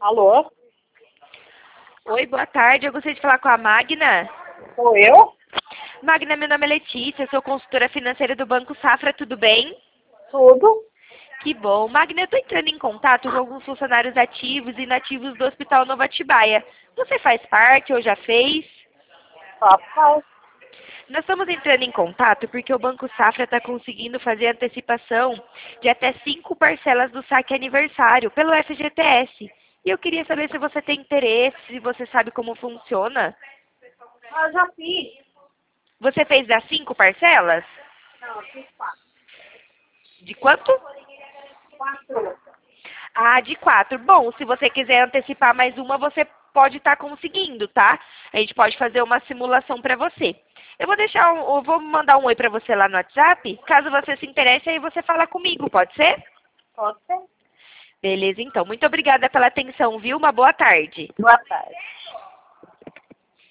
Alô? Oi, boa tarde. Eu gostaria de falar com a Magna. Sou eu? Magna, meu nome é Letícia, sou consultora financeira do Banco Safra, tudo bem? Tudo? Que bom. Magna, eu estou entrando em contato com alguns funcionários ativos e inativos do Hospital Nova Atibaia. Você faz parte ou já fez? Papai. Nós estamos entrando em contato porque o Banco Safra está conseguindo fazer antecipação de até 5 parcelas do saque aniversário pelo FGTS. E eu queria saber se você tem interesse, se você sabe como funciona. Eu já fiz. Você fez das 5 parcelas? Não, eu fiz 4. De quanto? 4. Ah, de 4. Bom, se você quiser antecipar mais uma, você pode estar conseguindo, tá? A gente pode fazer uma simulação para você. Eu vou mandar um oi para você lá no WhatsApp. Caso você se interesse, aí você fala comigo, pode ser? Pode ser? Beleza, então. Muito obrigada pela atenção, viu? Uma boa tarde. Boa tarde.